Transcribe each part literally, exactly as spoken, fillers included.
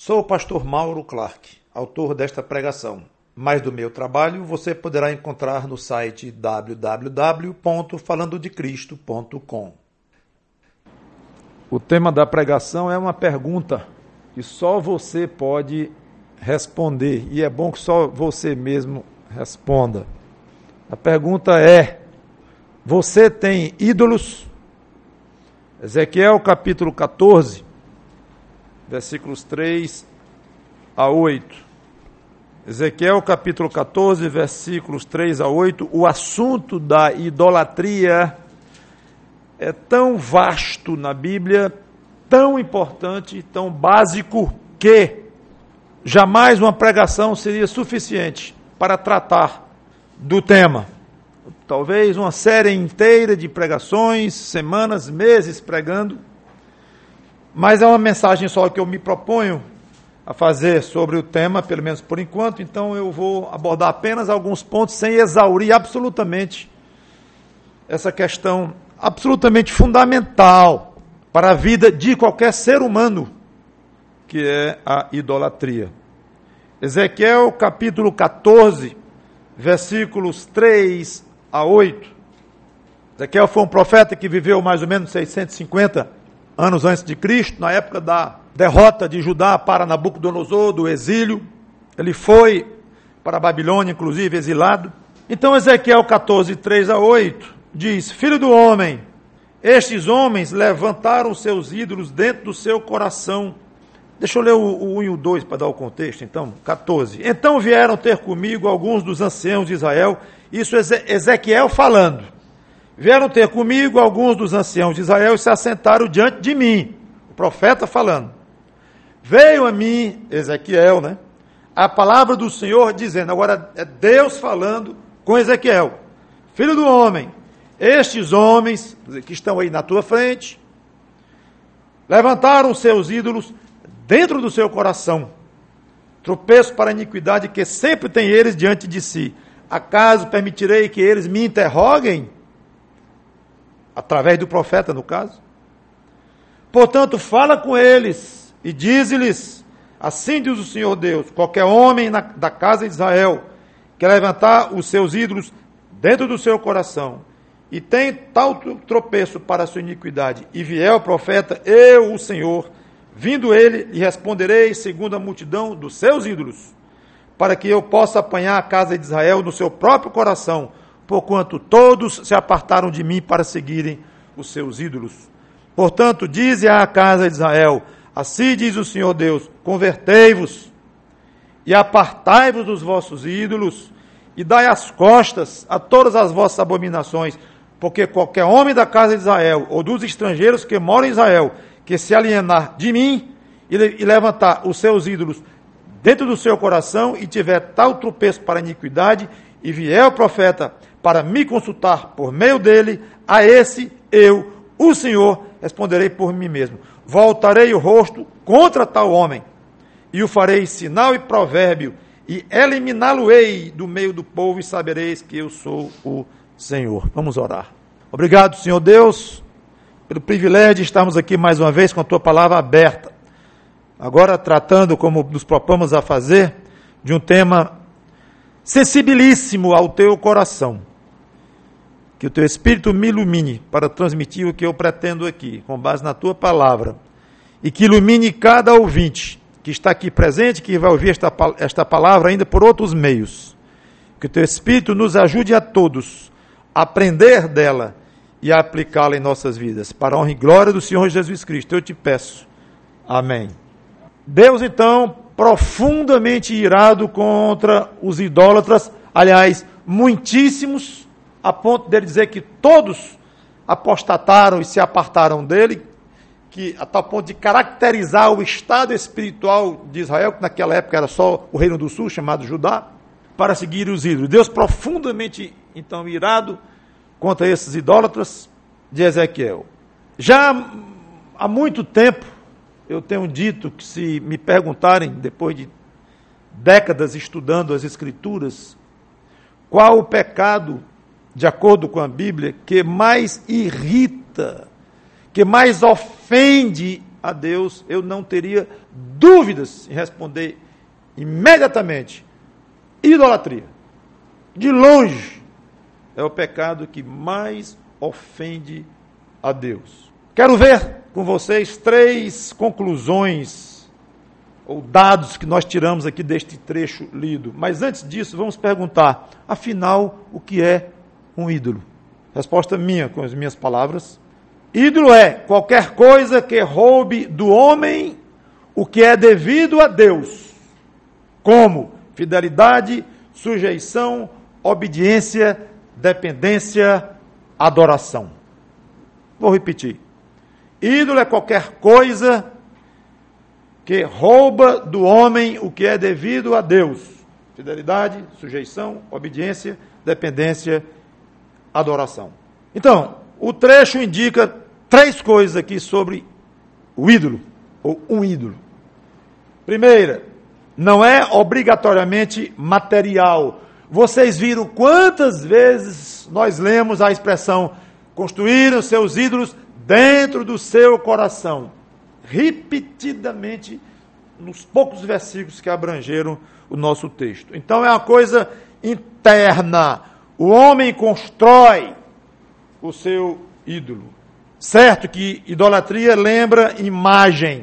Sou o pastor Mauro Clark, autor desta pregação. Mais do meu trabalho você poderá encontrar no site w w w ponto falando de cristo ponto com. O tema da pregação é uma pergunta que só você pode responder, e é bom que só você mesmo responda. A pergunta é: você tem ídolos? Ezequiel capítulo catorze, versículos três a oito. Ezequiel capítulo catorze, versículos três a oito. O assunto da idolatria é tão vasto na Bíblia, tão importante, tão básico, que jamais uma pregação seria suficiente para tratar do tema. Talvez uma série inteira de pregações, semanas, meses pregando, mas é uma mensagem só que eu me proponho a fazer sobre o tema, pelo menos por enquanto. Então eu vou abordar apenas alguns pontos sem exaurir absolutamente essa questão absolutamente fundamental para a vida de qualquer ser humano, que é a idolatria. Ezequiel capítulo catorze, versículos três a oito. Ezequiel foi um profeta que viveu mais ou menos seiscentos e cinquenta anos antes de Cristo, na época da derrota de Judá para Nabucodonosor, do exílio. Ele foi para a Babilônia, inclusive, exilado. Então, Ezequiel catorze, três a oito, diz: Filho do homem, estes homens levantaram seus ídolos dentro do seu coração. Deixa eu ler o, o um e o dois para dar o contexto, então, catorze. Então vieram ter comigo alguns dos anciãos de Israel, isso é Ezequiel falando. Vieram ter comigo alguns dos anciãos de Israel e se assentaram diante de mim, o profeta falando. Veio a mim, Ezequiel, né, a palavra do Senhor dizendo, agora é Deus falando com Ezequiel: Filho do homem, estes homens que estão aí na tua frente, levantaram seus ídolos dentro do seu coração, tropeço para a iniquidade que sempre tem eles diante de si. Acaso permitirei que eles me interroguem? Através do profeta, no caso. Portanto, fala com eles e dize-lhes: assim diz o Senhor Deus, qualquer homem na, da casa de Israel que levantar os seus ídolos dentro do seu coração e tem tal tropeço para a sua iniquidade, e vier o profeta, eu, o Senhor, vindo ele, lhe responderei segundo a multidão dos seus ídolos, para que eu possa apanhar a casa de Israel no seu próprio coração, porquanto todos se apartaram de mim para seguirem os seus ídolos. Portanto, dize à casa de Israel: assim diz o Senhor Deus, convertei-vos e apartai-vos dos vossos ídolos e dai as costas a todas as vossas abominações, porque qualquer homem da casa de Israel ou dos estrangeiros que moram em Israel que se alienar de mim e, e levantar os seus ídolos dentro do seu coração e tiver tal tropeço para a iniquidade, e vier o profeta para me consultar por meio dele, a esse eu, o Senhor, responderei por mim mesmo. Voltarei o rosto contra tal homem, e o farei sinal e provérbio, e eliminá-lo-ei do meio do povo, e sabereis que eu sou o Senhor. Vamos orar. Obrigado, Senhor Deus, pelo privilégio de estarmos aqui mais uma vez com a tua palavra aberta. Agora tratando, como nos propomos a fazer, de um tema sensibilíssimo ao teu coração. Que o teu Espírito me ilumine para transmitir o que eu pretendo aqui, com base na tua palavra. E que ilumine cada ouvinte que está aqui presente, que vai ouvir esta, esta palavra ainda por outros meios. Que o teu Espírito nos ajude a todos a aprender dela e a aplicá-la em nossas vidas. Para a honra e glória do Senhor Jesus Cristo, eu te peço. Amém. Deus, então, profundamente irado contra os idólatras, aliás, muitíssimos, a ponto dele dizer que todos apostataram e se apartaram dele, que a tal ponto de caracterizar o estado espiritual de Israel, que naquela época era só o reino do sul, chamado Judá, para seguir os ídolos. Deus profundamente, então, irado contra esses idólatras de Ezequiel. Já há muito tempo, eu tenho dito que, se me perguntarem, depois de décadas estudando as Escrituras, qual o pecado, de acordo com a Bíblia, que mais irrita, que mais ofende a Deus, eu não teria dúvidas em responder imediatamente: idolatria. De longe, é o pecado que mais ofende a Deus. Quero ver com vocês três conclusões ou dados que nós tiramos aqui deste trecho lido. Mas antes disso, vamos perguntar, afinal, o que é um ídolo? Resposta minha, com as minhas palavras: ídolo é qualquer coisa que roube do homem o que é devido a Deus, como fidelidade, sujeição, obediência, dependência, adoração. Vou repetir. Ídolo é qualquer coisa que rouba do homem o que é devido a Deus. Fidelidade, sujeição, obediência, dependência, adoração. Então, o trecho indica três coisas aqui sobre o ídolo, ou um ídolo. Primeira, não é obrigatoriamente material. Vocês viram quantas vezes nós lemos a expressão construíram seus ídolos dentro do seu coração? Repetidamente nos poucos versículos que abrangeram o nosso texto. Então é uma coisa interna. O homem constrói o seu ídolo. Certo que idolatria lembra imagem.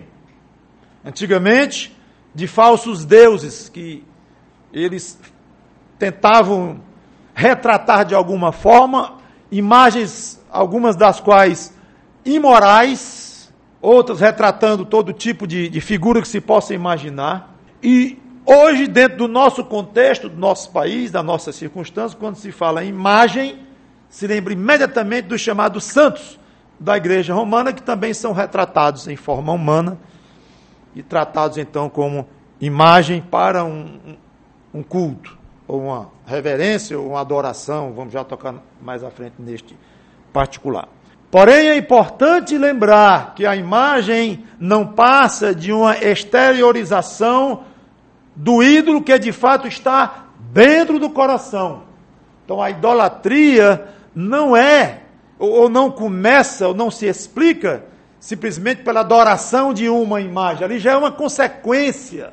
Antigamente, de falsos deuses que eles tentavam retratar de alguma forma, imagens, algumas das quais imorais, outras retratando todo tipo de, de figura que se possa imaginar. E hoje, dentro do nosso contexto, do nosso país, da nossa circunstância, quando se fala em imagem, se lembra imediatamente dos chamados santos da Igreja Romana, que também são retratados em forma humana e tratados então como imagem para um, um culto, ou uma reverência, ou uma adoração. Vamos já tocar mais à frente neste particular. Porém, é importante lembrar que a imagem não passa de uma exteriorização do ídolo que de fato está dentro do coração. Então, a idolatria não é, ou não começa, ou não se explica simplesmente pela adoração de uma imagem. Ali já é uma consequência,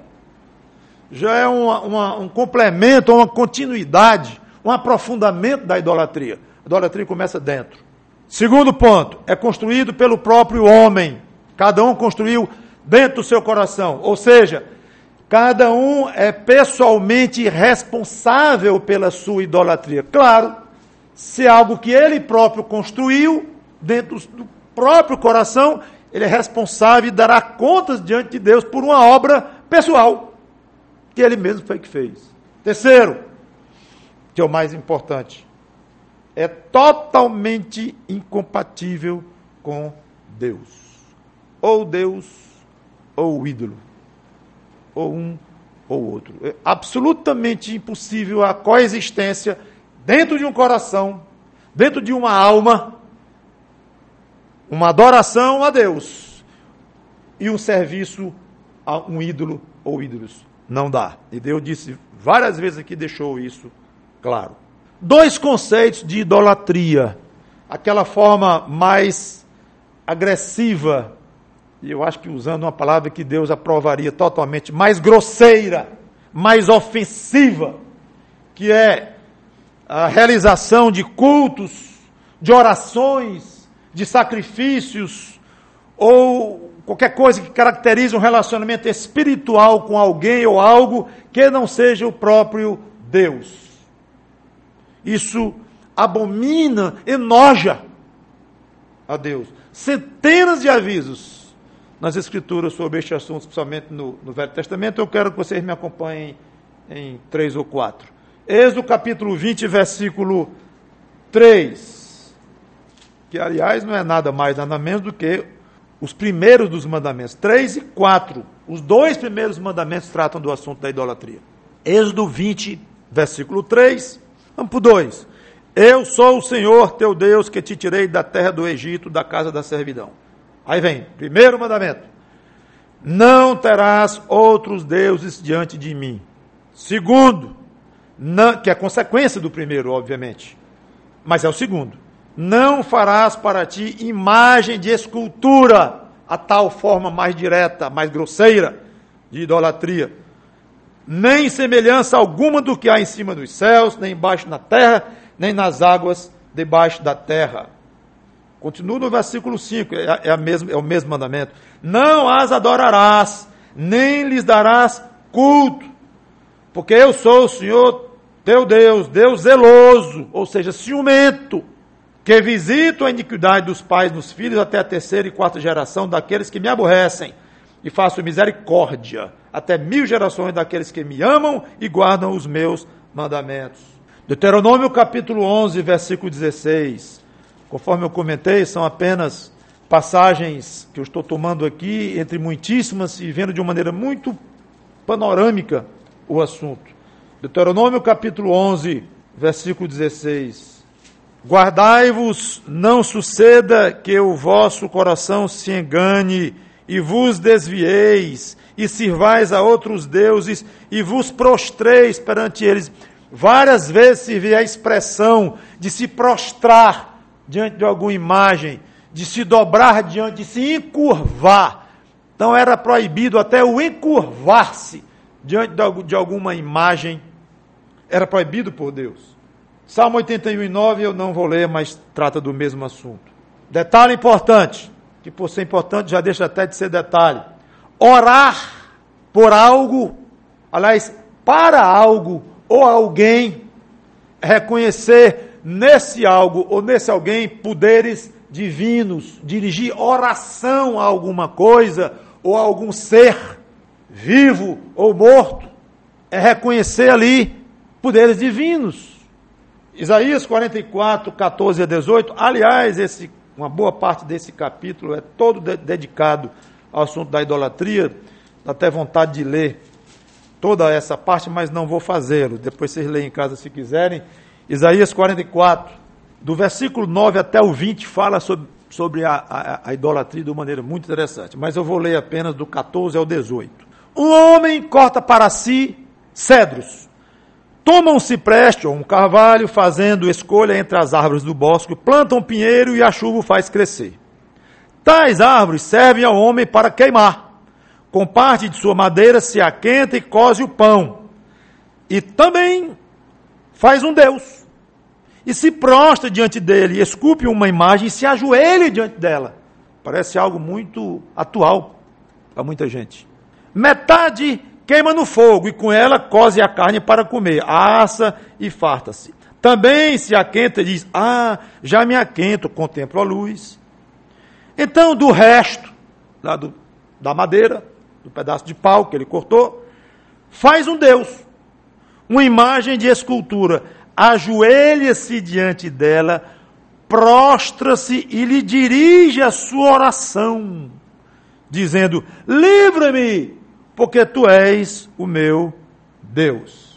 já é uma, uma, um complemento, uma continuidade, um aprofundamento da idolatria. A idolatria começa dentro. Segundo ponto, é construído pelo próprio homem. Cada um construiu dentro do seu coração. Ou seja, cada um é pessoalmente responsável pela sua idolatria. Claro, se é algo que ele próprio construiu dentro do próprio coração, ele é responsável e dará contas diante de Deus por uma obra pessoal que ele mesmo foi que fez. Terceiro, que é o mais importante, é totalmente incompatível com Deus. Ou Deus, ou o ídolo. Ou um, ou outro. É absolutamente impossível a coexistência dentro de um coração, dentro de uma alma, uma adoração a Deus e um serviço a um ídolo ou ídolos. Não dá. E Deus disse várias vezes aqui, deixou isso claro. Dois conceitos de idolatria. Aquela forma mais agressiva, e eu acho que usando uma palavra que Deus aprovaria totalmente, mais grosseira, mais ofensiva, que é a realização de cultos, de orações, de sacrifícios, ou qualquer coisa que caracterize um relacionamento espiritual com alguém ou algo que não seja o próprio Deus. Isso abomina, enoja a Deus. Centenas de avisos nas Escrituras sobre este assunto, especialmente no, no Velho Testamento. Eu quero que vocês me acompanhem em três ou quatro. Êxodo capítulo vinte, versículo três, que aliás não é nada mais, nada menos do que os primeiros dos mandamentos, três e quatro. Os dois primeiros mandamentos tratam do assunto da idolatria. Êxodo vinte, versículo três, vamos para o dois. Eu sou o Senhor teu Deus que te tirei da terra do Egito, da casa da servidão. Aí vem, primeiro mandamento. Não terás outros deuses diante de mim. Segundo, não, que é consequência do primeiro, obviamente, mas é o segundo. Não farás para ti imagem de escultura. a tal forma mais direta, mais grosseira de idolatria. Nem semelhança alguma do que há em cima dos céus, nem embaixo na terra, nem nas águas debaixo da terra. Continua no versículo cinco, é, é, a mesma, é o mesmo mandamento. Não as adorarás, nem lhes darás culto, porque eu sou o Senhor teu Deus, Deus zeloso, ou seja, ciumento, que visito a iniquidade dos pais nos filhos até a terceira e quarta geração daqueles que me aborrecem, e faço misericórdia até mil gerações daqueles que me amam e guardam os meus mandamentos. Deuteronômio capítulo onze, versículo dezesseis. Conforme eu comentei, são apenas passagens que eu estou tomando aqui, entre muitíssimas, e vendo de uma maneira muito panorâmica o assunto. Deuteronômio capítulo onze, versículo dezesseis. Guardai-vos, não suceda que o vosso coração se engane, e vos desvieis, e sirvais a outros deuses, e vos prostreis perante eles. Várias vezes se vê a expressão de se prostrar diante de alguma imagem, de se dobrar diante, de se encurvar. Então era proibido até o encurvar-se diante de alguma imagem, era proibido por Deus. Salmo oitenta e um, nove, eu não vou ler, mas trata do mesmo assunto. Detalhe importante, que por ser importante já deixa até de ser detalhe. Orar por algo, aliás, para algo ou alguém, reconhecer nesse algo ou nesse alguém poderes divinos, dirigir oração a alguma coisa ou a algum ser, vivo ou morto, é reconhecer ali poderes divinos. Isaías quarenta e quatro, catorze a dezoito, aliás, esse, uma boa parte desse capítulo é todo de, dedicado ao assunto da idolatria, dá até vontade de ler toda essa parte, mas não vou fazê-lo, depois vocês leem em casa se quiserem. Isaías quarenta e quatro, do versículo nove até o vinte, fala sobre, sobre a, a, a idolatria de uma maneira muito interessante, mas eu vou ler apenas do catorze ao dezoito. Um homem corta para si cedros, toma um cipreste ou um carvalho, fazendo escolha entre as árvores do bosque, planta um pinheiro e a chuva o faz crescer. Tais árvores servem ao homem para queimar. Com parte de sua madeira se aquenta e coze o pão. E também faz um Deus. E se prostra diante dele, esculpe uma imagem e se ajoelha diante dela. Parece algo muito atual para muita gente. Metade queima no fogo e com ela coze a carne para comer, assa e farta-se. Também se aquenta e diz, ah, já me aquento, contemplo a luz. Então, do resto, lá do, da madeira, do pedaço de pau que ele cortou, faz um Deus, uma imagem de escultura, ajoelha-se diante dela, prostra-se e lhe dirige a sua oração, dizendo, livra-me, porque tu és o meu Deus.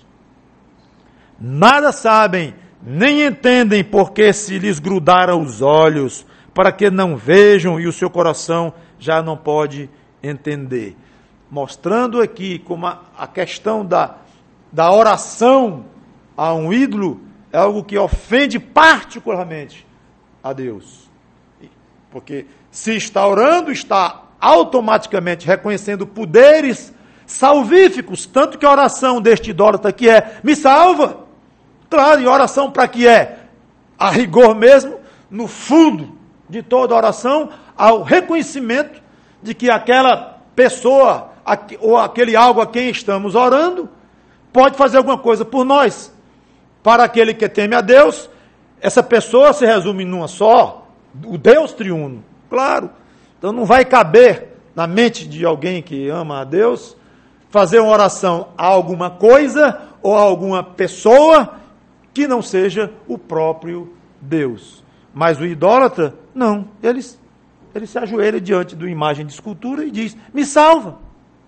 Nada sabem, nem entendem, porque se lhes grudaram os olhos, para que não vejam e o seu coração já não pode entender. Mostrando aqui como a, a questão da, da oração a um ídolo é algo que ofende particularmente a Deus. Porque se está orando, está automaticamente reconhecendo poderes salvíficos, tanto que a oração deste idólatra aqui é, me salva. Claro, e oração para que é? A rigor mesmo, no fundo de toda oração, ao reconhecimento de que aquela pessoa ou aquele algo a quem estamos orando pode fazer alguma coisa por nós. Para aquele que teme a Deus, essa pessoa se resume numa só, o Deus triuno, claro. Então não vai caber na mente de alguém que ama a Deus fazer uma oração a alguma coisa ou a alguma pessoa que não seja o próprio Deus. Mas o idólatra, não, ele, ele se ajoelha diante de uma imagem de escultura e diz, me salva.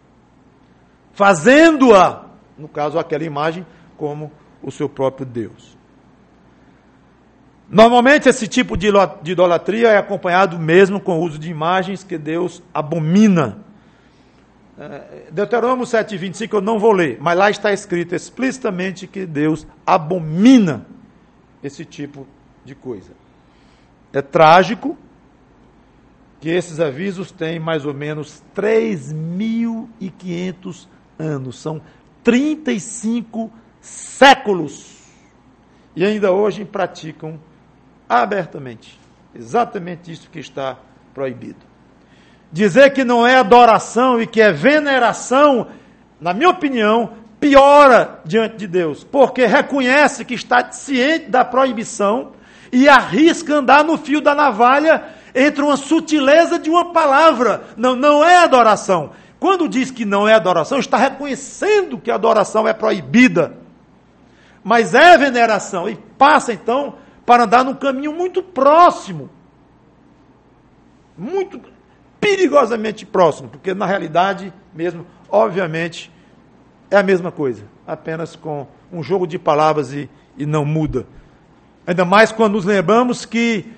Fazendo-a, no caso aquela imagem, como o seu próprio Deus. Normalmente esse tipo de idolatria é acompanhado mesmo com o uso de imagens que Deus abomina. Deuteronômio sete, vinte e cinco eu não vou ler, mas lá está escrito explicitamente que Deus abomina esse tipo de coisa. É trágico, que esses avisos têm mais ou menos três mil e quinhentos anos. São trinta e cinco séculos. E ainda hoje praticam abertamente exatamente isso que está proibido. Dizer que não é adoração e que é veneração, na minha opinião, piora diante de Deus, porque reconhece que está ciente da proibição e arrisca andar no fio da navalha entre uma sutileza de uma palavra. Não, não é adoração. Quando diz que não é adoração, está reconhecendo que a adoração é proibida. Mas é veneração. E passa, então, para andar num caminho muito próximo. Muito perigosamente próximo. Porque, na realidade, mesmo, obviamente, é a mesma coisa. Apenas com um jogo de palavras e, e não muda. Ainda mais quando nos lembramos que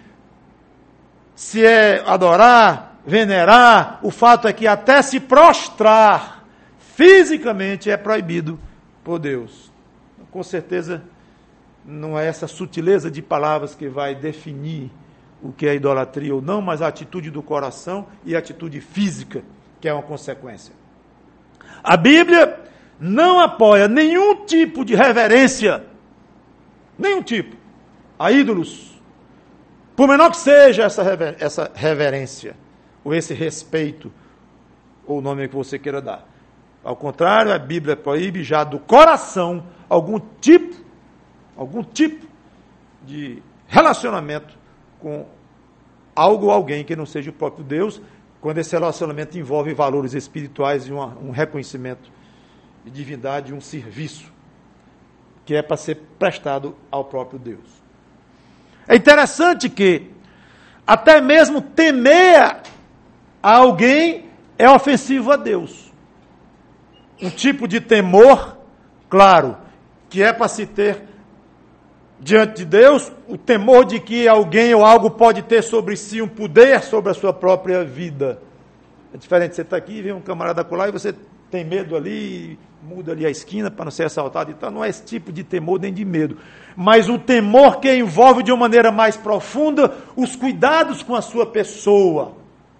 se é adorar, venerar, o fato é que até se prostrar fisicamente é proibido por Deus. Com certeza não é essa sutileza de palavras que vai definir o que é idolatria ou não, mas a atitude do coração e a atitude física, que é uma consequência. A Bíblia não apoia nenhum tipo de reverência, nenhum tipo, a ídolos, por menor que seja essa, rever, essa reverência, ou esse respeito, ou o nome que você queira dar. Ao contrário, a Bíblia proíbe já do coração algum tipo, algum tipo de relacionamento com algo ou alguém que não seja o próprio Deus, quando esse relacionamento envolve valores espirituais e uma, um reconhecimento de divindade, um serviço, que é para ser prestado ao próprio Deus. É interessante que até mesmo temer a alguém é ofensivo a Deus. Um tipo de temor, claro, que é para se ter diante de Deus, o temor de que alguém ou algo pode ter sobre si um poder sobre a sua própria vida. É diferente, você está aqui e vem um camarada colar e você tem medo ali, muda ali a esquina para não ser assaltado e tal. Não é esse tipo de temor nem de medo. Mas um temor que envolve de uma maneira mais profunda os cuidados com a sua pessoa.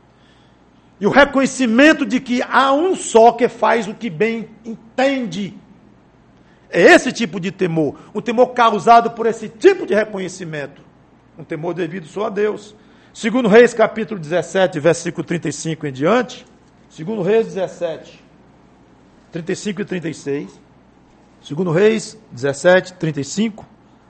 E o reconhecimento de que há um só que faz o que bem entende. É esse tipo de temor. Um temor causado por esse tipo de reconhecimento. Um temor devido só a Deus. Segundo Reis, capítulo dezessete, versículo trinta e cinco em diante. Segundo Reis dezessete, trinta e cinco e trinta e seis. Segundo Reis dezessete, trinta e cinco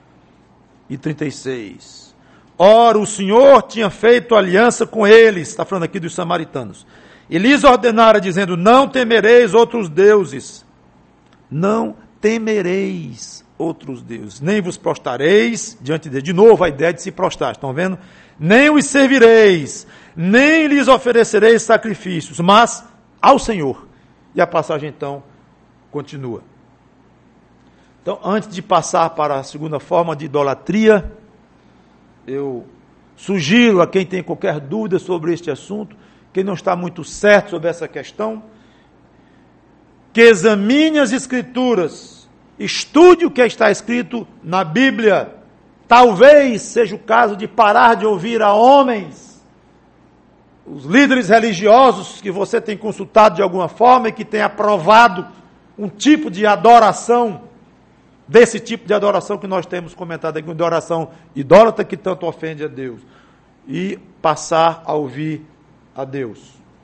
e trinta e seis. Ora, o Senhor tinha feito aliança com eles, está falando aqui dos samaritanos, e lhes ordenara, dizendo, não temereis outros deuses, não temereis outros deuses, nem vos prostareis diante deles. De novo a ideia de se prostrar, estão vendo? Nem os servireis, nem lhes oferecereis sacrifícios, mas ao Senhor. E a passagem então continua. Então, antes de passar para a segunda forma de idolatria, eu sugiro a quem tem qualquer dúvida sobre este assunto, quem não está muito certo sobre essa questão, que examine as Escrituras, estude o que está escrito na Bíblia. Talvez seja o caso de parar de ouvir a homens, os líderes religiosos que você tem consultado de alguma forma e que tem aprovado um tipo de adoração, desse tipo de adoração que nós temos comentado aqui, uma adoração idólatra que tanto ofende a Deus, e passar a ouvir a Deus.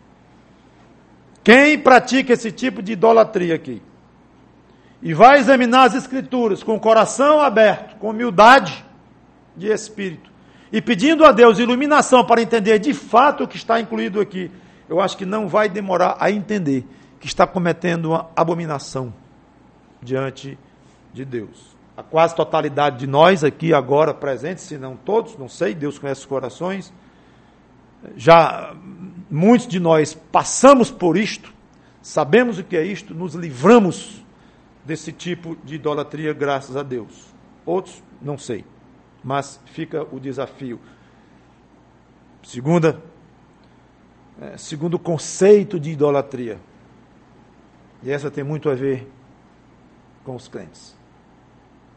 Quem pratica esse tipo de idolatria aqui, e vai examinar as Escrituras com o coração aberto, com humildade de espírito, e pedindo a Deus iluminação para entender de fato o que está incluído aqui, eu acho que não vai demorar a entender que está cometendo uma abominação diante de Deus. A quase totalidade de nós aqui agora presentes, se não todos, não sei, Deus conhece os corações, já muitos de nós passamos por isto, sabemos o que é isto, nos livramos desse tipo de idolatria, graças a Deus. Outros, não sei, mas fica o desafio. Segunda, é, segundo conceito de idolatria, e essa tem muito a ver com os crentes.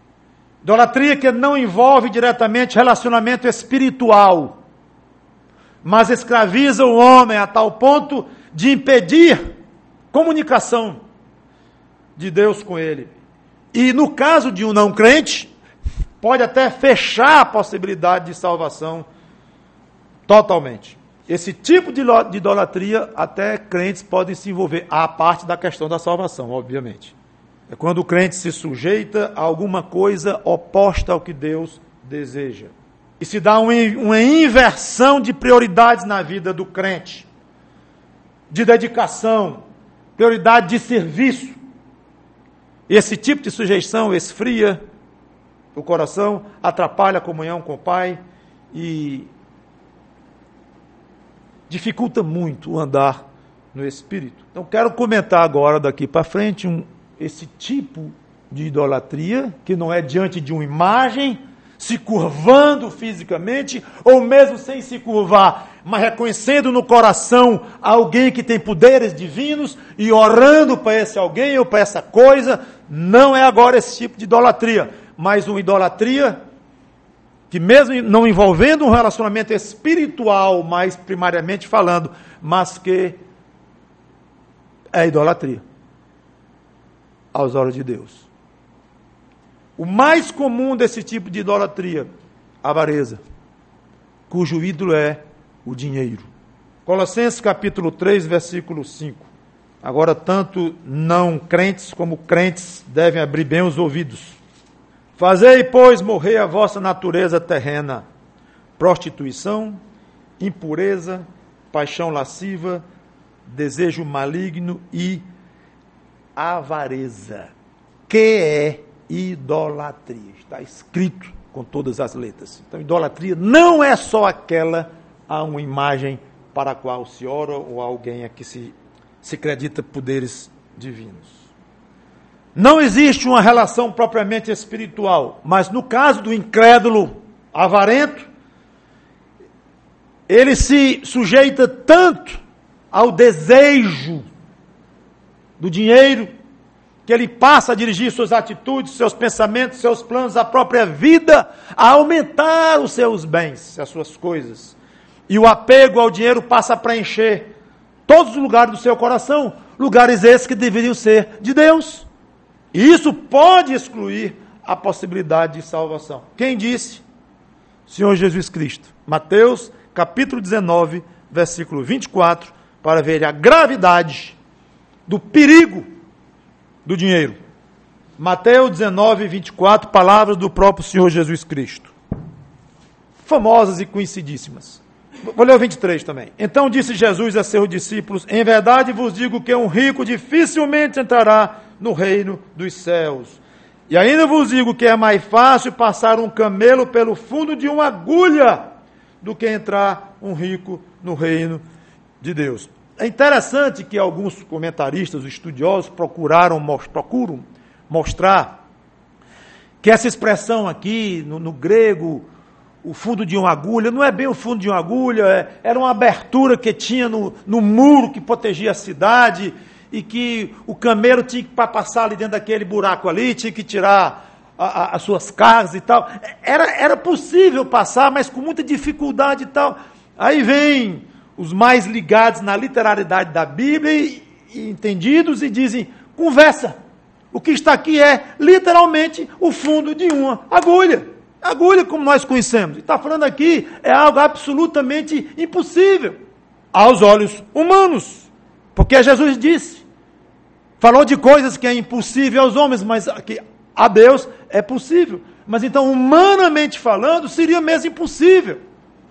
Idolatria que não envolve diretamente relacionamento espiritual, mas escraviza o homem a tal ponto de impedir comunicação de Deus com ele. E no caso de um não crente, pode até fechar a possibilidade de salvação totalmente. Esse tipo de idolatria, até crentes podem se envolver, à parte da questão da salvação, obviamente. É quando o crente se sujeita a alguma coisa oposta ao que Deus deseja. E se dá uma, uma inversão de prioridades na vida do crente, de dedicação, prioridade de serviço. E esse tipo de sujeição esfria o coração, atrapalha a comunhão com o Pai e dificulta muito o andar no Espírito. Então, quero comentar agora, daqui para frente, um, esse tipo de idolatria, que não é diante de uma imagem, se curvando fisicamente, ou mesmo sem se curvar, mas reconhecendo no coração alguém que tem poderes divinos e orando para esse alguém ou para essa coisa. Não é agora esse tipo de idolatria, mas uma idolatria que, mesmo não envolvendo um relacionamento espiritual, mais primariamente falando, mas que é idolatria aos olhos de Deus. O mais comum desse tipo de idolatria, a avareza, cujo ídolo é o dinheiro. Colossenses capítulo três, versículo cinco. Agora, tanto não crentes como crentes devem abrir bem os ouvidos. Fazei, pois, morrer a vossa natureza terrena: prostituição, impureza, paixão lasciva, desejo maligno e avareza, que é idolatria. Está escrito com todas as letras. Então, idolatria não é só aquela a uma imagem para a qual se ora ou alguém a que se, se acredita poderes divinos. Não existe uma relação propriamente espiritual, mas no caso do incrédulo avarento, ele se sujeita tanto ao desejo do dinheiro, que ele passa a dirigir suas atitudes, seus pensamentos, seus planos, a própria vida, a aumentar os seus bens, as suas coisas. E o apego ao dinheiro passa a preencher todos os lugares do seu coração, lugares esses que deveriam ser de Deus. E isso pode excluir a possibilidade de salvação. Quem disse? Senhor Jesus Cristo. Mateus, capítulo dezenove, versículo vinte e quatro, para ver a gravidade do perigo do dinheiro. Mateus dezenove, vinte e quatro, palavras do próprio Senhor Jesus Cristo. Famosas e conhecidíssimas. Vou ler o vinte e três também. Então disse Jesus a seus discípulos: em verdade vos digo que um rico dificilmente entrará no reino dos céus. E ainda vos digo que é mais fácil passar um camelo pelo fundo de uma agulha do que entrar um rico no reino de Deus. É interessante que alguns comentaristas, estudiosos, procuraram, procuram mostrar que essa expressão aqui, no, no grego, o fundo de uma agulha, não é bem o fundo de uma agulha, é, era uma abertura que tinha no, no muro que protegia a cidade, e que o camelo tinha que, para passar ali dentro daquele buraco ali, tinha que tirar a, a, as suas cargas e tal. Era, era possível passar, mas com muita dificuldade e tal. Aí vem os mais ligados na literalidade da Bíblia e, e entendidos e dizem: conversa. O que está aqui é literalmente o fundo de uma agulha. Agulha como nós conhecemos. E está falando aqui é algo absolutamente impossível aos olhos humanos. Porque Jesus disse, falou de coisas que é impossível aos homens, mas que a Deus é possível. Mas então, humanamente falando, seria mesmo impossível.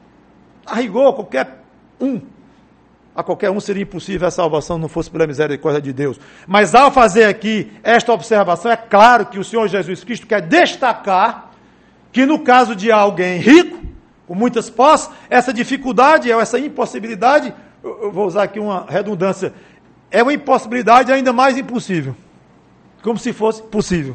A rigor, qualquer um, a qualquer um seria impossível a salvação não fosse pela misericórdia de Deus. Mas ao fazer aqui esta observação, é claro que o Senhor Jesus Cristo quer destacar que no caso de alguém rico, com muitas posses, essa dificuldade, essa impossibilidade, eu vou usar aqui uma redundância, é uma impossibilidade ainda mais impossível. Como se fosse possível.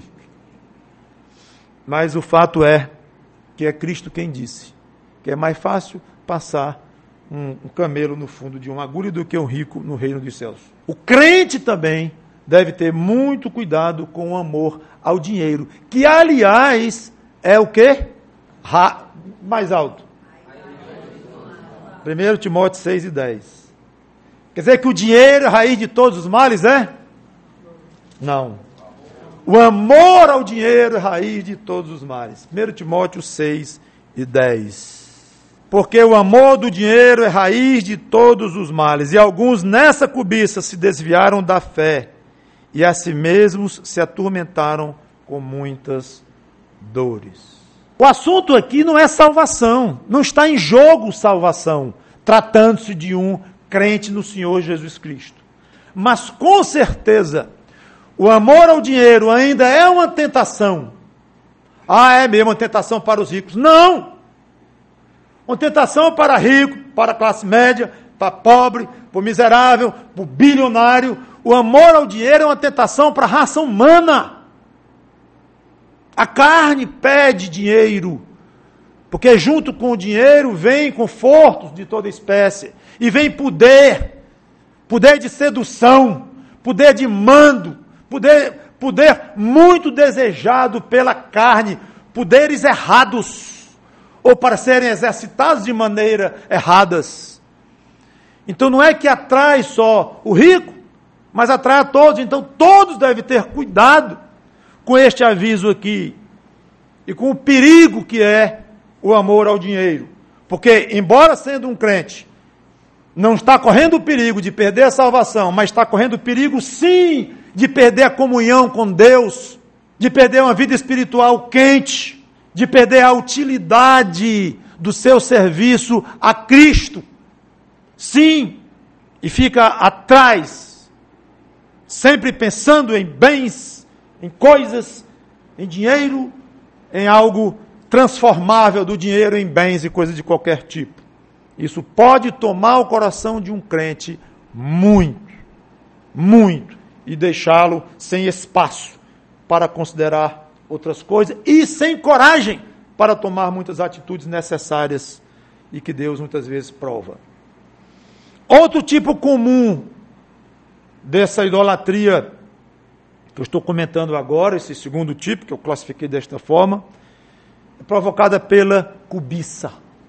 Mas o fato é que é Cristo quem disse que é mais fácil passar um, um camelo no fundo de uma agulha do que um rico no reino dos céus. O crente também deve ter muito cuidado com o amor ao dinheiro, que aliás é o quê? Ra- mais alto. primeiro Timóteo seis e dez. Quer dizer que o dinheiro é a raiz de todos os males, é? Não. O amor ao dinheiro é a raiz de todos os males. primeiro Timóteo seis e dez. Porque o amor do dinheiro é raiz de todos os males, e alguns nessa cobiça se desviaram da fé, e a si mesmos se atormentaram com muitas dores. O assunto aqui não é salvação, não está em jogo salvação, tratando-se de um crente no Senhor Jesus Cristo. Mas com certeza, o amor ao dinheiro ainda é uma tentação. Ah, é mesmo uma tentação para os ricos? Não! Uma tentação para rico, para a classe média, para pobre, para o miserável, para o bilionário. O amor ao dinheiro é uma tentação para a raça humana. A carne pede dinheiro, porque junto com o dinheiro vem confortos de toda espécie, e vem poder, poder de sedução, poder de mando, poder, poder muito desejado pela carne, poderes errados, ou para serem exercitados de maneira erradas. Então não é que atrai só o rico, mas atrai a todos. Então todos devem ter cuidado com este aviso aqui, e com o perigo que é o amor ao dinheiro. Porque, embora sendo um crente, não está correndo o perigo de perder a salvação, mas está correndo o perigo, sim, de perder a comunhão com Deus, de perder uma vida espiritual quente, de perder a utilidade do seu serviço a Cristo. Sim, e fica atrás, sempre pensando em bens, em coisas, em dinheiro, em algo transformável do dinheiro em bens e coisas de qualquer tipo. Isso pode tomar o coração de um crente muito, muito, e deixá-lo sem espaço para considerar outras coisas e sem coragem para tomar muitas atitudes necessárias e que Deus muitas vezes prova. Outro tipo comum dessa idolatria que eu estou comentando agora, esse segundo tipo, que eu classifiquei desta forma, é provocada pela cobiça,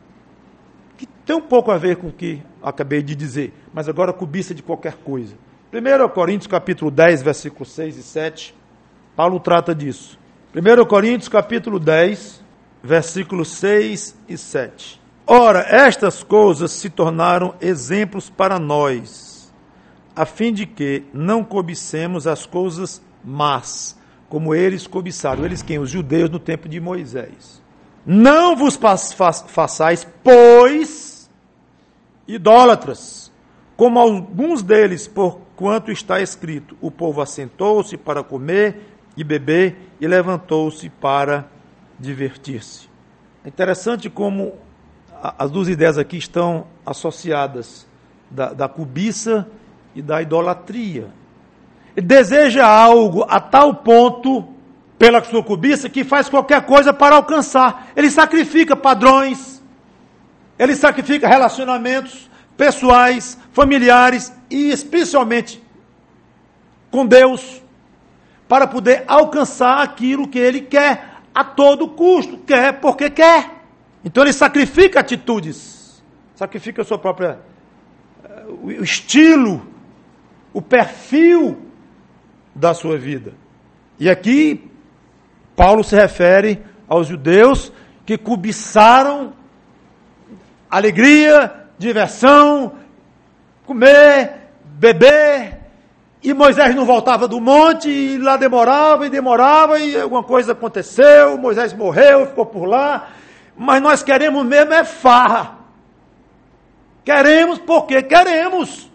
que tem um pouco a ver com o que acabei de dizer, mas agora cobiça de qualquer coisa. primeiro Coríntios capítulo dez, versículos seis e sete, Paulo trata disso. primeiro Coríntios capítulo dez, versículos seis e sete. Ora, estas coisas se tornaram exemplos para nós, a fim de que não cobicemos as coisas más, como eles cobiçaram. Eles quem? Os judeus no tempo de Moisés. Não vos façais, pois, idólatras, como alguns deles, porquanto está escrito, o povo assentou-se para comer e beber, e levantou-se para divertir-se. É interessante como as duas ideias aqui estão associadas, da, da cobiça e da idolatria. Ele deseja algo a tal ponto, pela sua cobiça, que faz qualquer coisa para alcançar. Ele sacrifica padrões, ele sacrifica relacionamentos pessoais, familiares e especialmente com Deus, para poder alcançar aquilo que ele quer a todo custo, quer porque quer. Então ele sacrifica atitudes, sacrifica a sua própria, o estilo, o perfil da sua vida. E aqui Paulo se refere aos judeus que cobiçaram alegria, diversão, comer, beber, e Moisés não voltava do monte, e lá demorava e demorava, e alguma coisa aconteceu, Moisés morreu, ficou por lá, mas nós queremos mesmo é farra. Queremos porque queremos.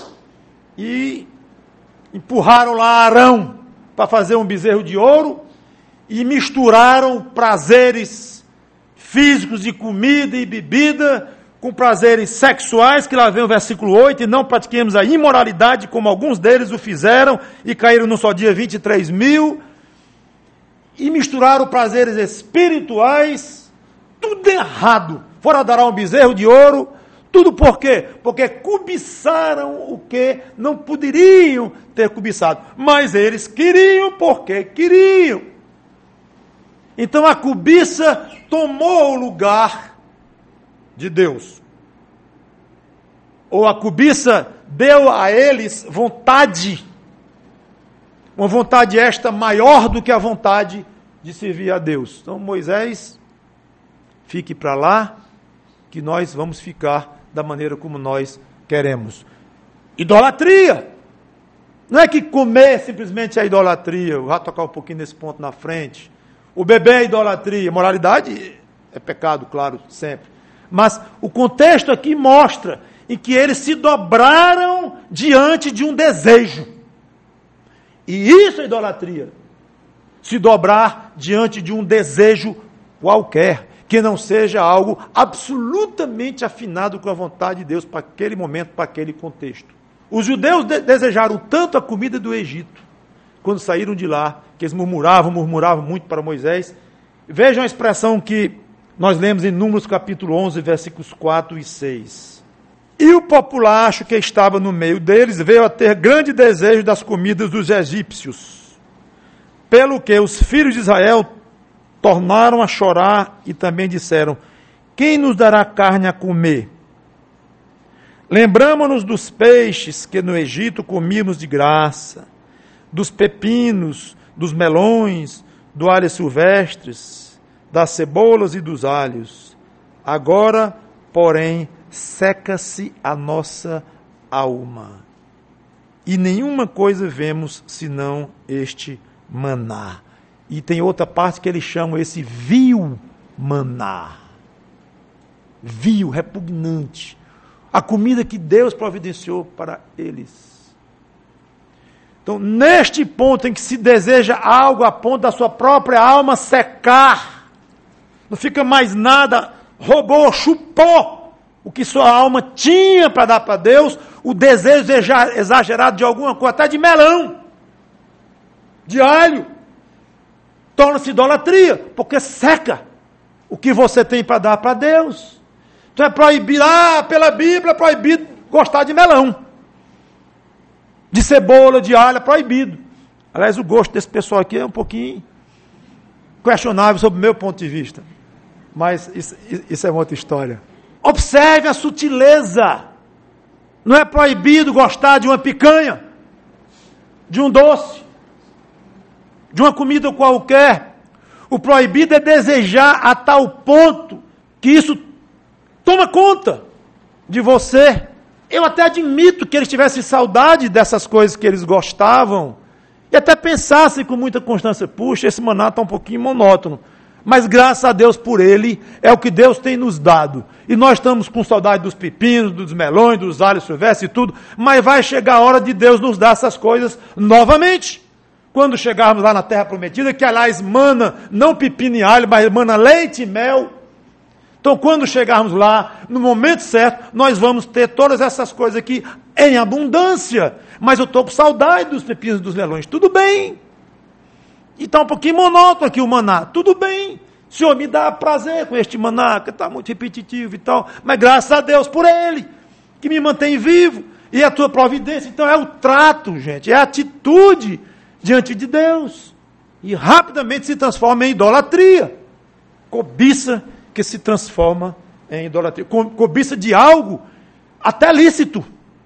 E empurraram lá Arão para fazer um bezerro de ouro e misturaram prazeres físicos de comida e bebida com prazeres sexuais, que lá vem o versículo oito, e não pratiquemos a imoralidade como alguns deles o fizeram e caíram num só dia vinte e três mil, e misturaram prazeres espirituais, tudo errado. Foram adorar um bezerro de ouro. Tudo por quê? Porque cobiçaram o que não poderiam ter cobiçado. Mas eles queriam porque queriam. Então a cobiça tomou o lugar de Deus. ou a cobiça deu a eles vontade, uma vontade esta maior do que a vontade de servir a Deus. Então Moisés, fique para lá, que nós vamos ficar da maneira como nós queremos. Idolatria! Não é que comer simplesmente é idolatria, eu vou tocar um pouquinho nesse ponto na frente. O beber é idolatria, moralidade é pecado, claro, sempre. Mas o contexto aqui mostra em que eles se dobraram diante de um desejo. E isso é idolatria. Se dobrar diante de um desejo qualquer, que não seja algo absolutamente afinado com a vontade de Deus para aquele momento, para aquele contexto. Os judeus de- desejaram tanto a comida do Egito, quando saíram de lá, que eles murmuravam, murmuravam muito para Moisés. Vejam a expressão que nós lemos em Números capítulo onze, versículos quatro e seis. E o populacho que estava no meio deles veio a ter grande desejo das comidas dos egípcios, pelo que os filhos de Israel tornaram a chorar e também disseram: quem nos dará carne a comer? Lembramo-nos dos peixes que no Egito comíamos de graça, dos pepinos, dos melões, do alho silvestres, das cebolas e dos alhos. Agora, porém, seca-se a nossa alma, e nenhuma coisa vemos senão este maná. E tem outra parte que eles chamam esse vil maná. Vil, repugnante. A comida que Deus providenciou para eles. Então, neste ponto em que se deseja algo a ponto da sua própria alma secar, não fica mais nada, roubou, chupou o que sua alma tinha para dar para Deus, o desejo exagerado de alguma coisa, até de melão, de alho, torna-se idolatria, porque seca o que você tem para dar para Deus. Então é proibido, ah, pela Bíblia é proibido gostar de melão, de cebola, de alho, é proibido. Aliás, o gosto desse pessoal aqui é um pouquinho questionável sob o meu ponto de vista, mas isso, isso é uma outra história. Observe a sutileza. Não é proibido gostar de uma picanha, de um doce, de uma comida qualquer. O proibido é desejar a tal ponto que isso toma conta de você. Eu até admito que eles tivessem saudade dessas coisas que eles gostavam e até pensassem com muita constância: puxa, esse maná está um pouquinho monótono. Mas graças a Deus por ele, é o que Deus tem nos dado. E nós estamos com saudade dos pepinos, dos melões, dos alhos silvestres e tudo, mas vai chegar a hora de Deus nos dar essas coisas novamente. Quando chegarmos lá na terra prometida, que aliás mana não pepino e alho, mas mana leite e mel. Então quando chegarmos lá, no momento certo, nós vamos ter todas essas coisas aqui em abundância. Mas eu estou com saudade dos pepinos e dos melões. Tudo bem. E está um pouquinho monótono aqui o maná. Tudo bem. O Senhor me dá prazer com este maná, que está muito repetitivo e tal. Mas graças a Deus por ele, que me mantém vivo. E a tua providência. Então é o trato, gente. É a atitude diante de Deus. E rapidamente se transforma em idolatria. Cobiça que se transforma em idolatria. Co- cobiça de algo até lícito.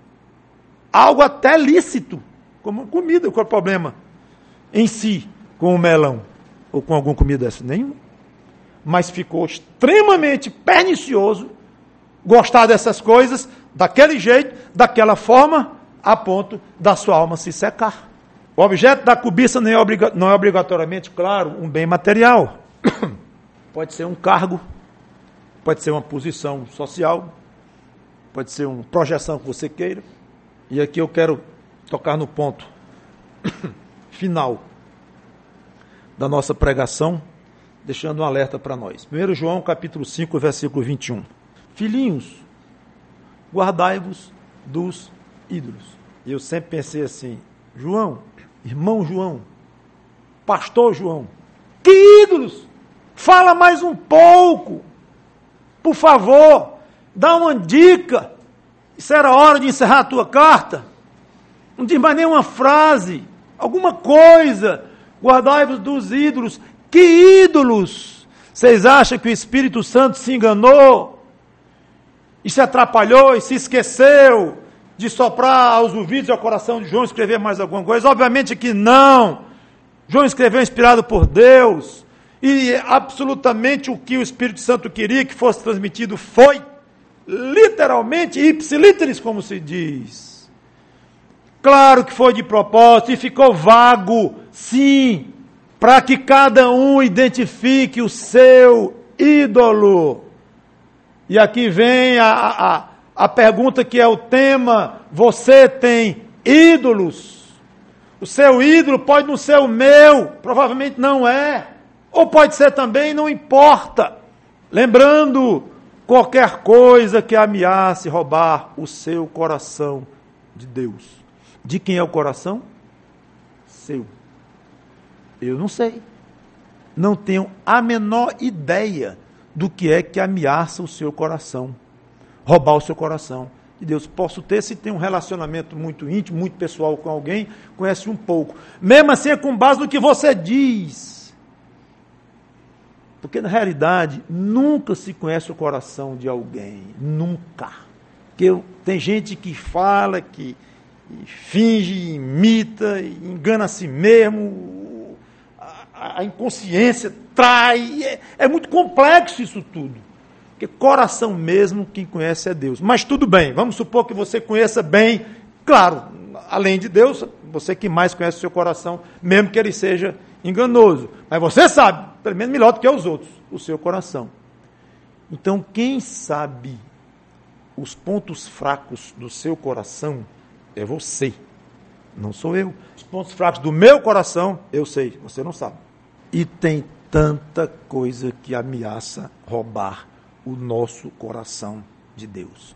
Algo até lícito. Como comida. Qual é o problema em si com o melão? Ou com alguma comida dessa? Nenhum. Mas ficou extremamente pernicioso gostar dessas coisas daquele jeito, daquela forma, a ponto da sua alma se secar. O objeto da cobiça não é, obriga- não é obrigatoriamente, claro, um bem material. Pode ser um cargo, pode ser uma posição social, pode ser uma projeção que você queira. E aqui eu quero tocar no ponto final da nossa pregação, deixando um alerta para nós. primeiro João, capítulo cinco, versículo vinte e um. Filhinhos, guardai-vos dos ídolos. E eu sempre pensei assim: João, irmão João, pastor João, que ídolos? Fala mais um pouco, por favor, dá uma dica. Isso era hora de encerrar a tua carta? Não diz mais nenhuma frase, alguma coisa. Guardai-vos dos ídolos. Que ídolos? Vocês acham que o Espírito Santo se enganou? e se atrapalhou e se esqueceu de soprar aos ouvidos e ao coração de João escrever mais alguma coisa? Obviamente que não. João escreveu inspirado por Deus, e absolutamente o que o Espírito Santo queria que fosse transmitido foi, literalmente, ipsilíteris, como se diz. Claro que foi de propósito e ficou vago, sim, para que cada um identifique o seu ídolo. E aqui vem a, a, a pergunta que é o tema: você tem ídolos? O seu ídolo pode não ser o meu, provavelmente não é, ou pode ser também, não importa. Lembrando, qualquer coisa que ameace roubar o seu coração de Deus. De quem é o coração? Seu. Eu não sei. Não tenho a menor ideia do que é que ameaça o seu coração. Roubar o seu coração de Deus. Posso ter, se tem um relacionamento muito íntimo, muito pessoal com alguém, conhece um pouco. Mesmo assim é com base no que você diz. Porque na realidade, nunca se conhece o coração de alguém. Nunca. Porque tem gente que fala, que finge, imita, engana a si mesmo, a, a inconsciência trai. É, é muito complexo isso tudo. Porque coração mesmo, quem conhece é Deus. Mas tudo bem, vamos supor que você conheça bem, claro, além de Deus, você que mais conhece o seu coração, mesmo que ele seja enganoso. Mas você sabe, pelo menos melhor do que os outros, o seu coração. Então, quem sabe os pontos fracos do seu coração é você, não sou eu. Os pontos fracos do meu coração, eu sei, você não sabe. E tem tanta coisa que ameaça roubar o nosso coração de Deus.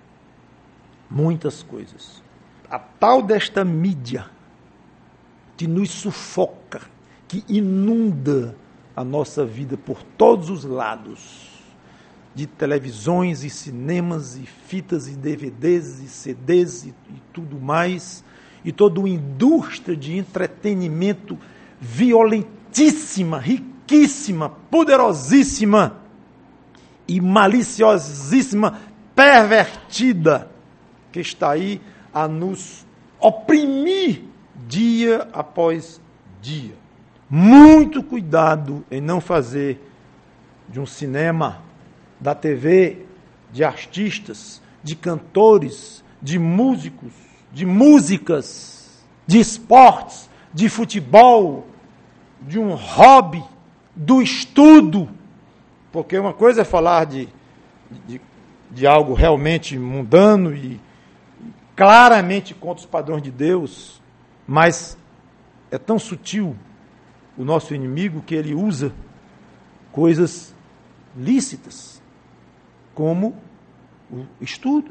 Muitas coisas. A tal desta mídia que nos sufoca, que inunda a nossa vida por todos os lados, de televisões e cinemas e fitas e D V Ds e C Ds e, e tudo mais, e toda uma indústria de entretenimento violentíssima, riquíssima, poderosíssima, e maliciosíssima, pervertida, que está aí a nos oprimir dia após dia. Muito cuidado em não fazer de um cinema, da T V, de artistas, de cantores, de músicos, de músicas, de esportes, de futebol, de um hobby, do estudo. Porque uma coisa é falar de, de, de algo realmente mundano e claramente contra os padrões de Deus, mas é tão sutil o nosso inimigo que ele usa coisas lícitas, como o estudo,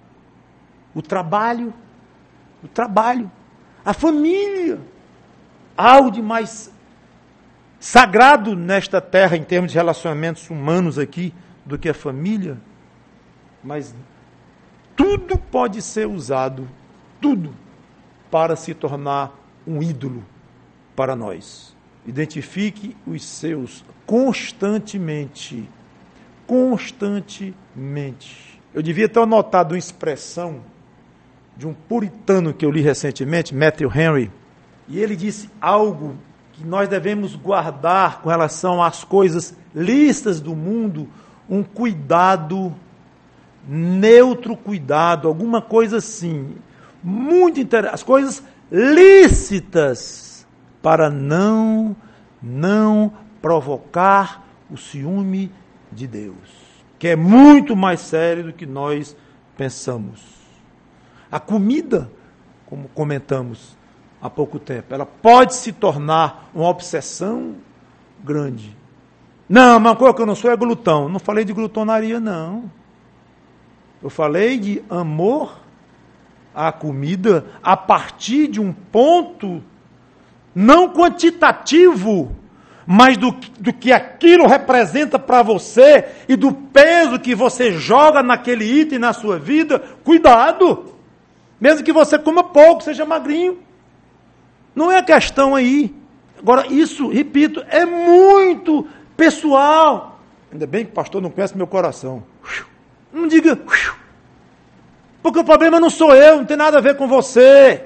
o trabalho, o trabalho, a família, algo de mais sagrado nesta terra, em termos de relacionamentos humanos aqui, do que a família, mas tudo pode ser usado, tudo, para se tornar um ídolo para nós. Identifique os seus constantemente, constantemente. Eu devia ter anotado uma expressão de um puritano que eu li recentemente, Matthew Henry, e ele disse algo que nós devemos guardar com relação às coisas lícitas do mundo, um cuidado, neutro cuidado, alguma coisa assim, muito interessante, as coisas lícitas, para não, não provocar o ciúme de Deus, que é muito mais sério do que nós pensamos. A comida, como comentamos há pouco tempo, ela pode se tornar uma obsessão grande. Não, uma coisa que eu não sou é glutão. Não falei de glutonaria, não. Eu falei de amor à comida a partir de um ponto não quantitativo, mas do, do que aquilo representa para você e do peso que você joga naquele item na sua vida. Cuidado! Mesmo que você coma pouco, seja magrinho. Não é a questão aí. Agora, isso, repito, é muito pessoal. Ainda bem que o pastor não conhece meu coração. Não diga, porque o problema não sou eu, não tem nada a ver com você.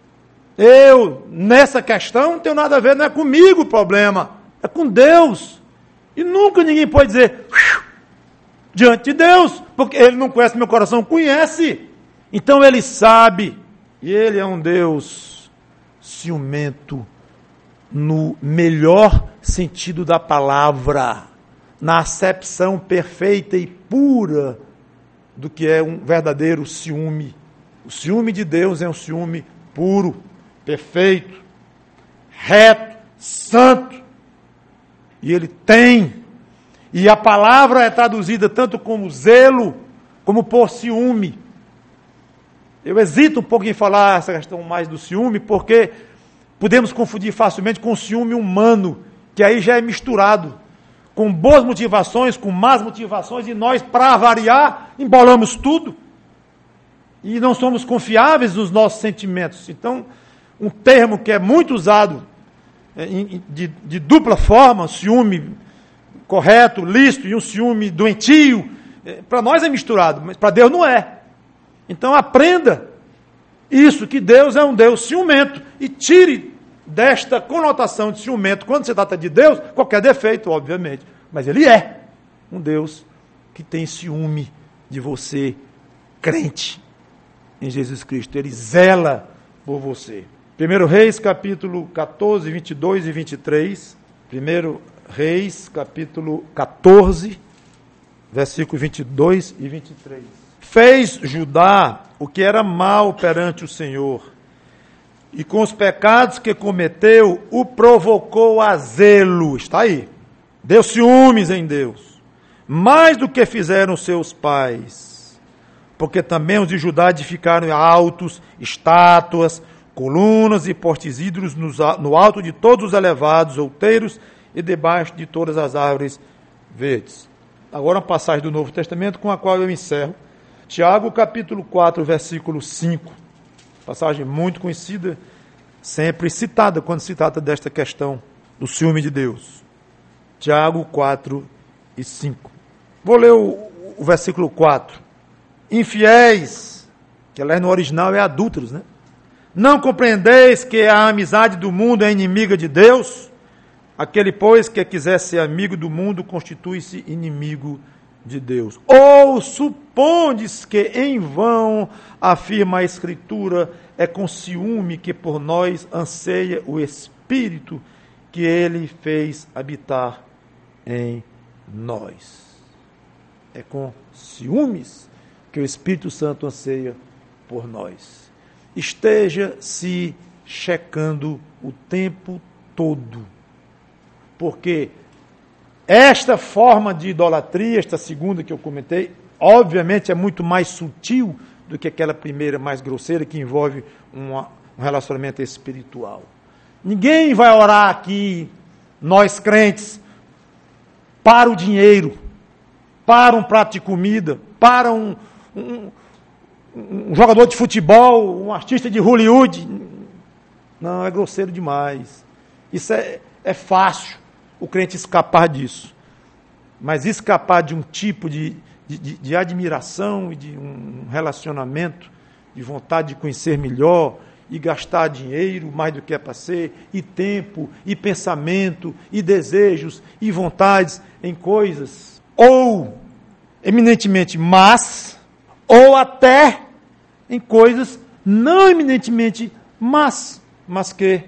Eu, nessa questão, não tenho nada a ver, não é comigo o problema, é com Deus. E nunca ninguém pode dizer, diante de Deus, porque Ele não conhece meu coração, conhece. Então Ele sabe, e Ele é um Deus ciumento, no melhor sentido da palavra, na acepção perfeita e pura do que é um verdadeiro ciúme. O ciúme de Deus é um ciúme puro, perfeito, reto, santo. E Ele tem. E a palavra é traduzida tanto como zelo, como por ciúme. Eu hesito um pouco em falar essa questão mais do ciúme, porque podemos confundir facilmente com o ciúme humano, que aí já é misturado, com boas motivações, com más motivações, e nós, para variar, embolamos tudo. E não somos confiáveis nos nossos sentimentos. Então, um termo que é muito usado de, de dupla forma, ciúme correto, lícito, e um ciúme doentio, para nós é misturado, mas para Deus não é. Então aprenda isso, que Deus é um Deus ciumento, e tire desta conotação de ciumento, quando se trata de Deus, qualquer defeito, obviamente, mas Ele é um Deus que tem ciúme de você, crente em Jesus Cristo. Ele zela por você. primeiro Reis, capítulo catorze, vinte e dois e vinte e três. primeiro Reis, capítulo catorze, versículos vinte e dois e vinte e três. Fez Judá o que era mal perante o Senhor, e com os pecados que cometeu, o provocou a zelo. Está aí. Deu ciúmes em Deus, mais do que fizeram seus pais, porque também os de Judá edificaram altos, estátuas, colunas e postes ídolos no alto de todos os elevados outeiros e debaixo de todas as árvores verdes. Agora uma passagem do Novo Testamento com a qual eu encerro. Tiago, capítulo quatro, versículo cinco. Passagem muito conhecida, sempre citada quando se trata desta questão do ciúme de Deus. Tiago quatro e cinco. Vou ler o, o versículo quatro. Infiéis, que aliás no original é adúlteros, né? Não compreendeis que a amizade do mundo é inimiga de Deus? Aquele, pois, que quiser ser amigo do mundo, constitui-se inimigo de Deus. Ou supondes que em vão, afirma a Escritura, é com ciúme que por nós anseia o Espírito que Ele fez habitar em nós. É com ciúmes que o Espírito Santo anseia por nós. Esteja se checando o tempo todo, porque esta forma de idolatria, esta segunda que eu comentei, obviamente é muito mais sutil do que aquela primeira mais grosseira, que envolve uma, um relacionamento espiritual. Ninguém vai orar aqui, nós crentes, para o dinheiro, para um prato de comida, para um, um, um jogador de futebol, um artista de Hollywood. Não, é grosseiro demais. Isso é, é fácil o crente escapar disso. Mas escapar de um tipo de, de, de admiração e de um relacionamento, de vontade de conhecer melhor, e gastar dinheiro mais do que é para ser, e tempo, e pensamento, e desejos, e vontades em coisas, ou eminentemente más, ou até em coisas não eminentemente más, mas que,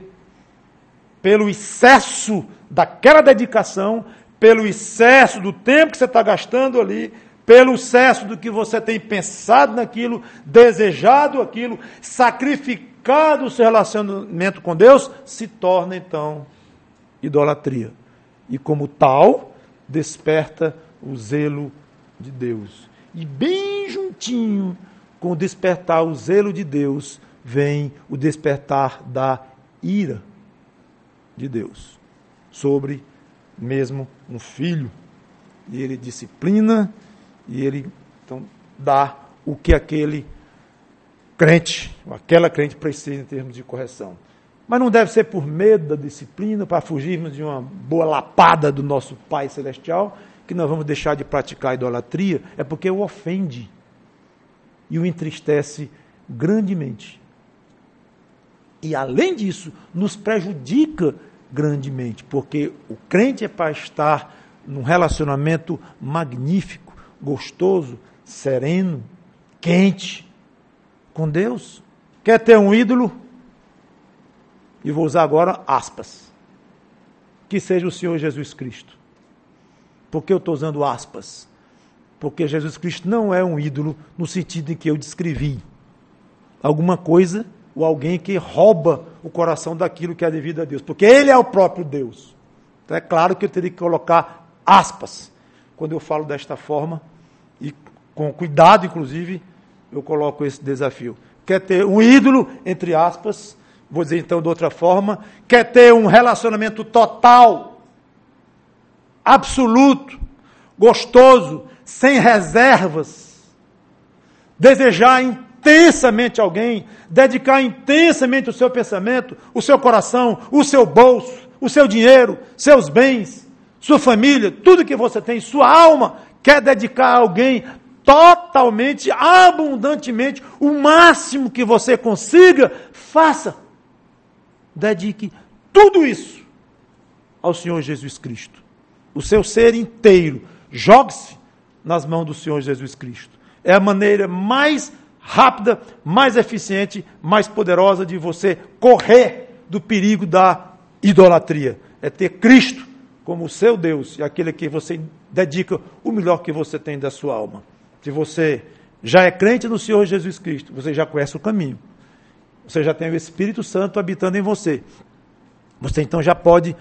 pelo excesso daquela dedicação, pelo excesso do tempo que você está gastando ali, pelo excesso do que você tem pensado naquilo, desejado aquilo, sacrificado o seu relacionamento com Deus, se torna então idolatria. E como tal, desperta o zelo de Deus. E bem juntinho com o despertar o zelo de Deus, vem o despertar da ira de Deus sobre mesmo um filho. E ele disciplina, e ele então dá o que aquele crente, ou aquela crente precisa em termos de correção. Mas não deve ser por medo da disciplina, para fugirmos de uma boa lapada do nosso Pai Celestial, que nós vamos deixar de praticar a idolatria é porque o ofende e o entristece grandemente. E, além disso, nos prejudica grandemente, porque o crente é para estar num relacionamento magnífico, gostoso, sereno, quente com Deus. Quer ter um ídolo? E vou usar agora aspas. Que seja o Senhor Jesus Cristo. Por que eu estou usando aspas? Porque Jesus Cristo não é um ídolo no sentido em que eu descrevi. Alguma coisa ou alguém que rouba o coração daquilo que é devido a Deus. Porque Ele é o próprio Deus. Então é claro que eu teria que colocar aspas. Quando eu falo desta forma, e com cuidado, inclusive, eu coloco esse desafio. Quer ter um ídolo, entre aspas, vou dizer então de outra forma, quer ter um relacionamento total, absoluto, gostoso, sem reservas, desejar intensamente alguém, dedicar intensamente o seu pensamento, o seu coração, o seu bolso, o seu dinheiro, seus bens, sua família, tudo que você tem, sua alma, quer dedicar a alguém totalmente, abundantemente, o máximo que você consiga, faça. Dedique tudo isso ao Senhor Jesus Cristo. O seu ser inteiro, jogue-se nas mãos do Senhor Jesus Cristo. É a maneira mais rápida, mais eficiente, mais poderosa de você correr do perigo da idolatria. É ter Cristo como o seu Deus e aquele que você dedica o melhor que você tem da sua alma. Se você já é crente no Senhor Jesus Cristo, você já conhece o caminho. Você já tem o Espírito Santo habitando em você. Você então já pode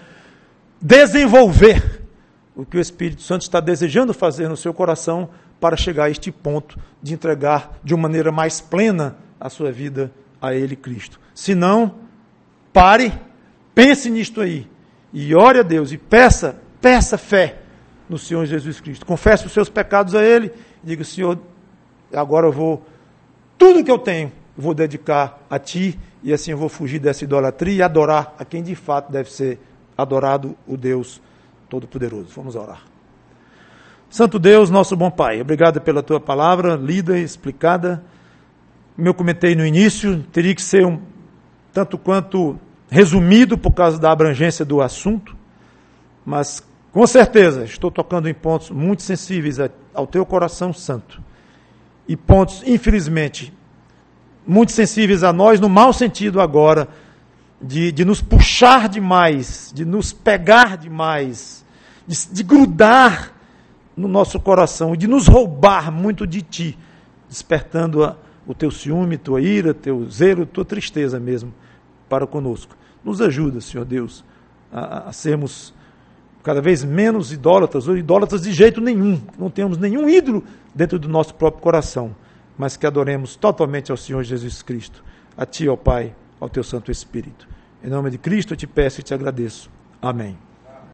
desenvolver o que o Espírito Santo está desejando fazer no seu coração para chegar a este ponto de entregar de uma maneira mais plena a sua vida a Ele, Cristo. Se não, pare, pense nisto aí e ore a Deus e peça, peça fé no Senhor Jesus Cristo. Confesse os seus pecados a Ele e diga: Senhor, agora eu vou, tudo que eu tenho, eu vou dedicar a Ti, e assim eu vou fugir dessa idolatria e adorar a quem de fato deve ser adorado, o Deus Todo-Poderoso. Vamos orar. Santo Deus, nosso bom Pai, obrigado pela Tua palavra, lida e explicada. Como eu comentei no início, teria que ser um tanto quanto resumido por causa da abrangência do assunto, mas com certeza estou tocando em pontos muito sensíveis ao Teu coração santo, e pontos, infelizmente, muito sensíveis a nós, no mau sentido agora, de, de nos puxar demais, de nos pegar demais, de, de grudar no nosso coração, e de nos roubar muito de Ti, despertando a, o Teu ciúme, Tua ira, Teu zelo, Tua tristeza mesmo para conosco. Nos ajuda, Senhor Deus, a, a sermos cada vez menos idólatras, ou idólatras de jeito nenhum, não temos nenhum ídolo dentro do nosso próprio coração, mas que adoremos totalmente ao Senhor Jesus Cristo, a Ti, ó Pai, ao Teu Santo Espírito. Em nome de Cristo eu te peço e te agradeço. Amém.